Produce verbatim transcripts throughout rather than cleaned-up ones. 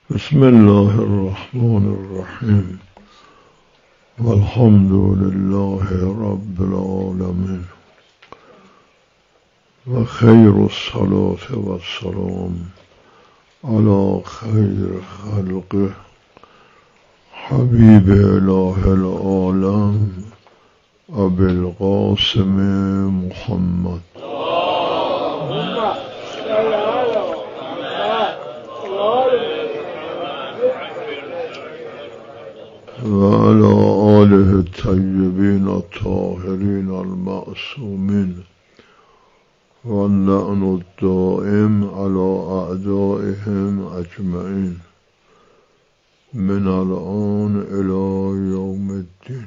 بسم الله الرحمن الرحیم والحمد لله رب العالمین و خیر الصلاة و السلام علی خیر خلقه حبیب اله العالم ابی القاسم محمد و علی آله الطیبین الطاهرین المعصومین و اللعن الدائم علی اعدائهم اجمعین من الآن الی یوم الدین.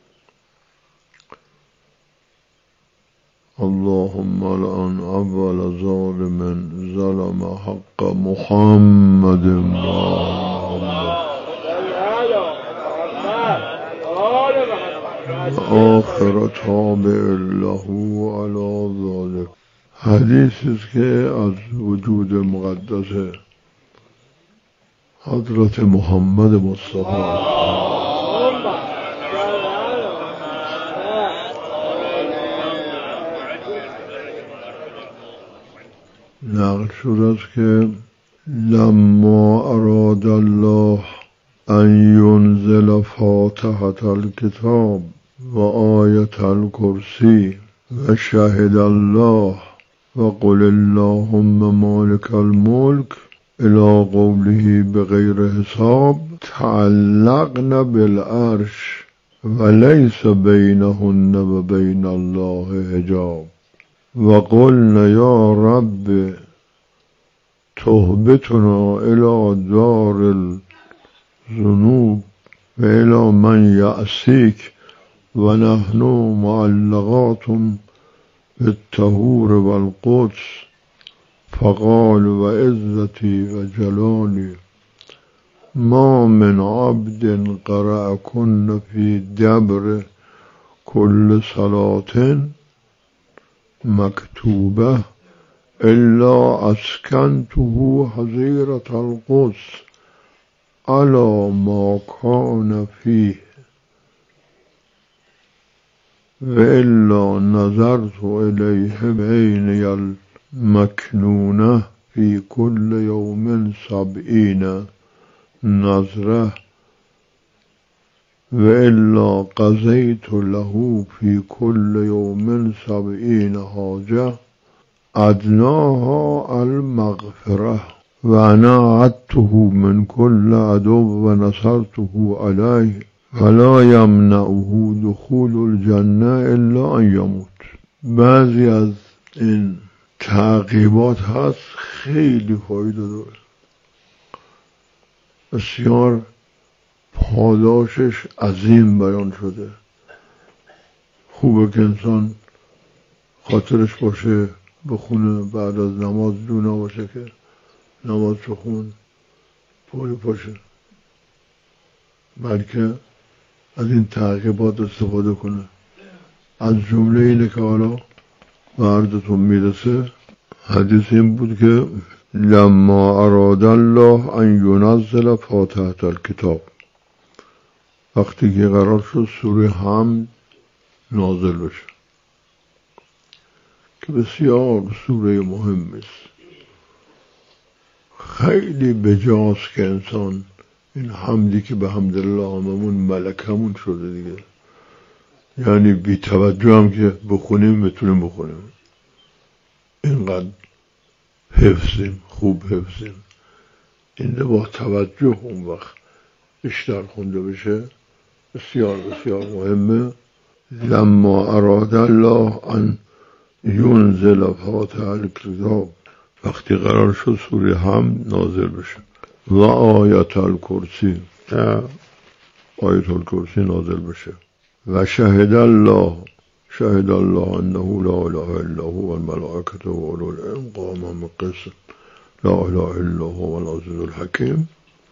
اللهم لعن اول ظالم ظلم حق محمد محمد و آخر تابع له علی ذلك. حدیثی است که از وجود مقدس حضرت محمد مصطفی نقل شده است که لما اراد الله ان ينزل فاتحة الكتاب و آیت الکرسی و شهد الله و قل اللهم مالک الملک الى قوله بغیر حساب تعلقن بالعرش و لیس بینهن و بین الله حجاب و قلنا یا رب تهبتنا الى دار الذنوب و الى من یعصیک و نحن معلقات بالطهور والقدس فقال و عزتی و جلالی ما من عبد قرأکن فی دبر کل صلاة مکتوبه الا اسکنته حظیرة القدس علی ما کان فیه و الا نظرت الیه بعینی المکنونه فی کل یوم سبعین نظره و الا قضیت له فی کل یوم سبعین حاجه ادناها المغفره و انا عدته من کل عدو و نصرته علیه ولا یمنعه دخول الجنه الا ان یموت. بعضی از این تعقیبات هست خیلی فایده داره، بسیار پاداشش عظیم بیان شده. خوبه که انسان خاطرش باشه بخونه بعد از نماز، جو نباشه که نماز بخون پولی باشه، بلکه از این تعقیبات استفاده کنه. از جمله اینه که حالا به عرضتون میرسه. حدیث این بود که لما اراد الله ان ینزل فاتحة الکتاب، وقتی که قرار شد سوره حمد نازل بشه که بسیار سوره مهمی است، خیلی بجاست که انسان این حمدی که به حمدالله هممون ملکمون شده دیگه، یعنی بی توجه هم که بخونیم بتونیم بخونیم، اینقدر حفظیم، خوب حفظیم. این با توجه اون وقت بیشتر خونده بشه بسیار بسیار مهمه. لما اراد الله ان ینزل فاتحة الکتاب، وقتی قرار شد سوره حمد نازل بشه و آیت الکرسی، آیت الکرسی نازل بشه و شهد الله، شهد الله انه لا اله الا هو والملائکة و اولو العلم قائما بالقسط لا اله الا هو العزیز الحکیم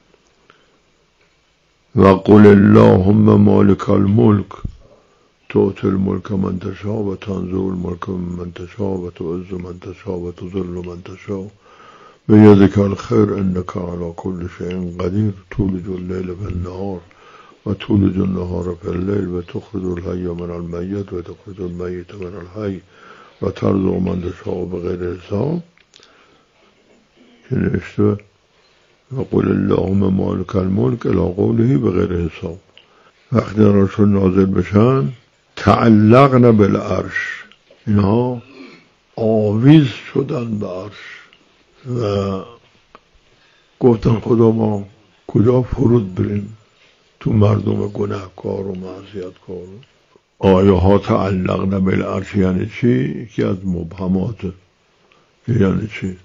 و قل اللهم مالک الملک تؤتي الملك من تشاء و تنزع الملك من تشاء و تعز من تشاء و تذل من تشاء بیدک الخیر انک علی کل شیء قدیر تولج اللیل فی النهار و تولج النهار فی اللیل و تخرج الحی من المیت و تخرج المیت من الحی و ترزق من تشاء بغیر حساب که نوشته و قل اللهم مالک الملک الی قوله بغیر حساب. وقتی درشون نازل بشن تعلقن بالعرش، اینها آویز شدن به عرش و گفتن خدا ما کجا فرود بریم تو مردم گناهکار و معصیتکار. آیه ها تعلقن بالعرش یعنی چی؟ که از مبهمات یعنی چی؟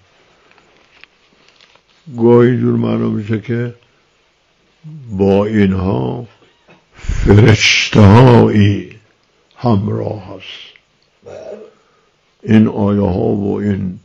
گاهی جور معلوم میشه که با اینها فرشته هایی همراه هست. این آیه ها و این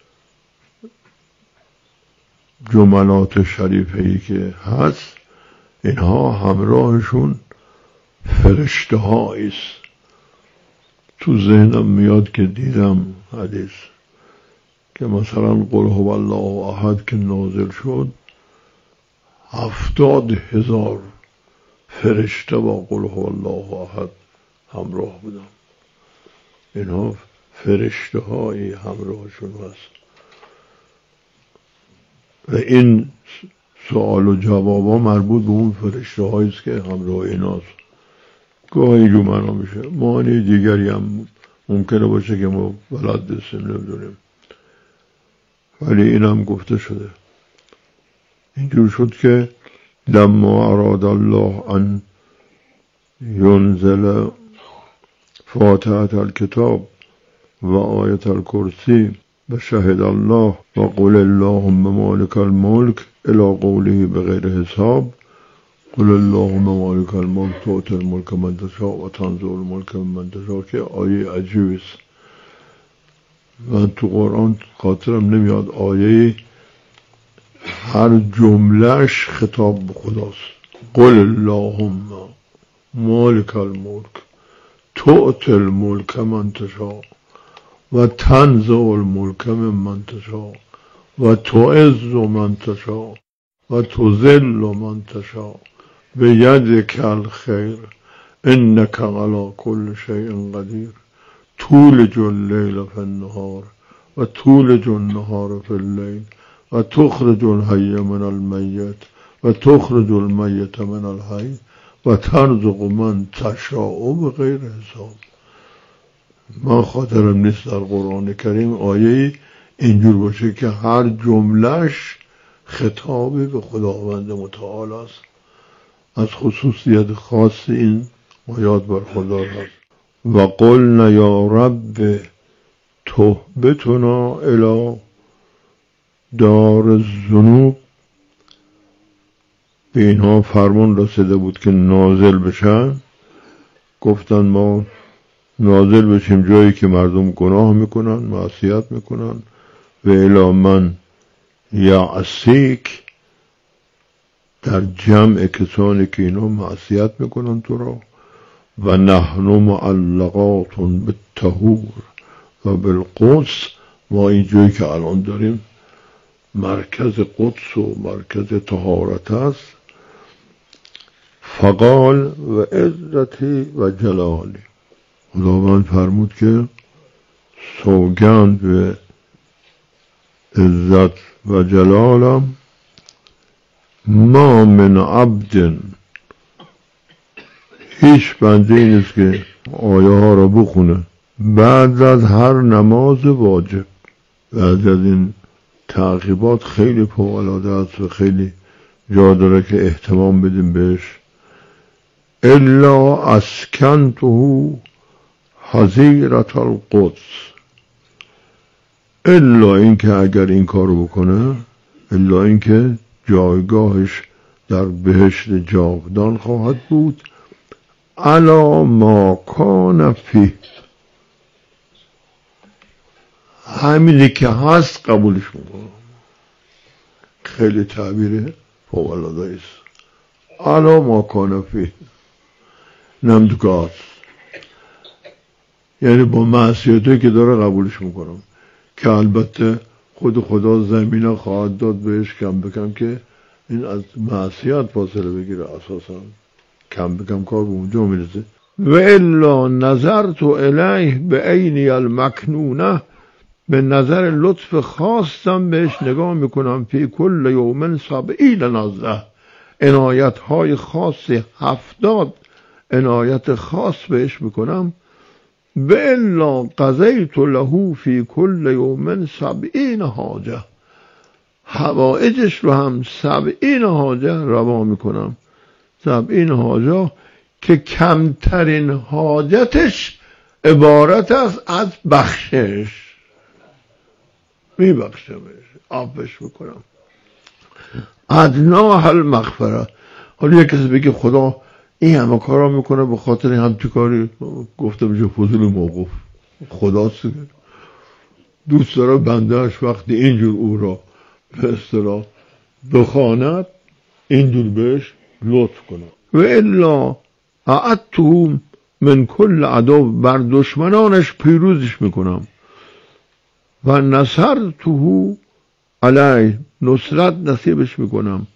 جملات شریفه‌ای که هست اینها همراهشون فرشته هایی است. تو ذهنم میاد که دیدم حدیث که مثلا قل هو الله احد که نازل شد هفتاد هزار فرشته با قل هو الله احد همراه بودم. اینها فرشته هایی همراهشون هست و این سوال و جواب ها مربوط به اون فرشته هایی است که همراه ایناست. گاهی جو معنا میشه معنی دیگری هم ممکنه باشه که ما بلد نیستیم نمیدونیم، ولی این هم گفته شده. اینجور شد که لما اراد الله ان ینزل فاتحه الکتاب و آیت الکرسی و شهد الله و قل اللهم مالک الملک الی قوله بغیر حساب قل اللهم مالک الملک تؤتی الملک من تشاء و تنزع الملک من تشاء که آیه عجیبی است. من تو قرآن خاطرم نمیاد آیه هر جملهش خطاب به خداست. قل اللهم مالک الملک تؤتی الملک من تشاء و تنزع الملک من تشاء و تعز من تشاء و تذل من تشاء بیدک الخیر انک علی کل شیء قدیر تولج اللیل فی النهار و تولج النهار فی اللیل و تخرج الحی من المیت و تخرج المیت من الحی و ترزق من تشاء بغیر حساب. من خاطرم نیست در قرآن کریم آیه اینجور باشه که هر جملهش خطابی به خداوند متعال است. از خصوصیت خاص این آیات برخوردار هست. و قلنا یا رب تهبتنا الی دار الذنوب، به اینها فرمان رسیده بود که نازل بشن. گفتن ما نازل بشیم جایی که مردم گناه میکنن معصیت میکنن و الی من یعصیک، در جمع کسانی که اینا معصیت میکنن تو را و نحن معلقات بالطهور و بالقدس، ما این جایی که الان داریم مرکز قدس و مرکز طهارت است. فقال و عزتی و جلالی، خداوند فرمود که سوگند به عزت و جلالم ما من عبد، هیچ بنده ای نیست که آیه ها را بخونه بعد از هر نماز واجب. بعد از این تعقیبات خیلی فوق‌العاده است و خیلی جا داره که اهتمام بدیم بهش. الا اسکنته حظیرة القدس، الا اینکه اگر این کارو بکنه، الا اینکه جایگاهش در بهشت جاودان خواهد بود. علی ما کان فیه، همینی که هست قبولش میکنم. خیلی تعبیر فوق‌العاده است. علی ما کان فیه نمدگاه، یعنی با معصیتی که داره قبولش میکنم، که البته خود خدا زمین خواهد داد بهش کم بکم که این از معصیت فاصله بگیره. اساسا کم بکم کار به اونجا میرسه. و الا نظرت الیه به عینی المکنونه، به نظر لطف خاصم بهش نگاه میکنم. فی کل یوم سبعین نظره، عنایت های خاص هفتاد عنایت خاص بهش میکنم. به الا قضیت له فی کل یوم سبعین حاجه، حوائجش رو هم سبعین حاجه روا میکنم. سبعین حاجه که کمترین حاجتش عبارت است از بخشش، میبخشمش، عفوش میکنم. ادناها المغفره. حالا یک کسی بگه خدا این همه کارا میکنه به خاطر همچی کاری، گفته بشه فضول موقوف. خداست دوست داره بندهش وقتی اینجور او را به اصطلاح بخواند اینجور بهش لطف کنه. و الا اعدته من کل عدو، بر دشمنانش پیروزش میکنم. و نصرته علیه، نصرت نصیبش میکنم.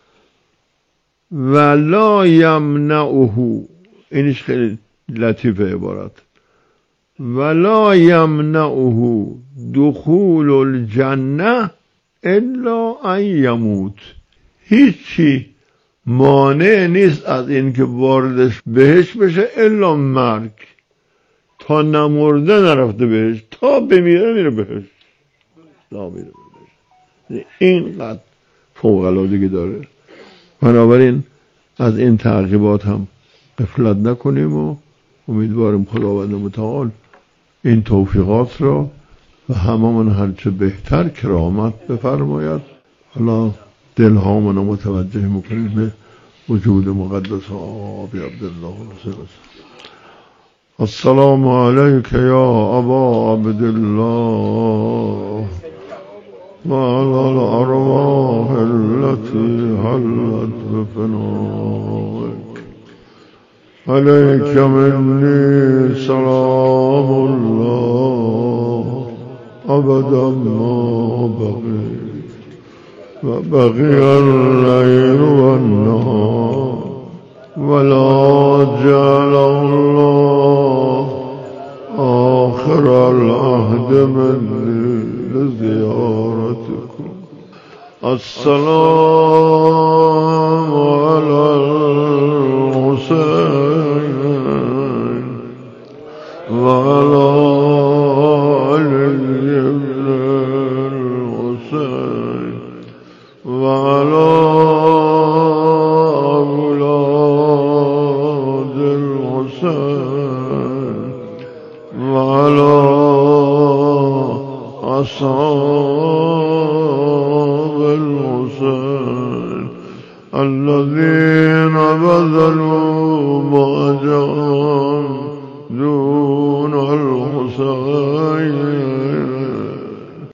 و لا یمنعه، اینش خیلی لطیفه عبارت، و لا یمنعه دخول الجنه الا ان یموت، هیچی مانع نیست از این که واردش بهش بشه الا مرگ. تا نمرده نرفته بهش، تا بمیره میره بهش، تا میره بهش. اینقدر فوق‌العادگی داره. بنابراین از این ترغیبات هم غفلت نکنیم و امیدواریم خداوند متعال این توفیقات را و هممون هرچه بهتر کرامت بفرماید. حالا دلهامون رو متوجه میکنیم به وجود مقدس آبی عبدالله حسین. السلام علیک یا ابا عبدالله و علی الارواح التي حلت بفنائك. علیک منی سلام الله ابدا ما بقی و بقی الليل والنهار ولا جعل الله آخر العهد مني لزيارتكم. السلام على الحسين وعلى علي بن الحسين وعلى أولاد الحسين وعلى أصحاب الحسين الذين بذلوا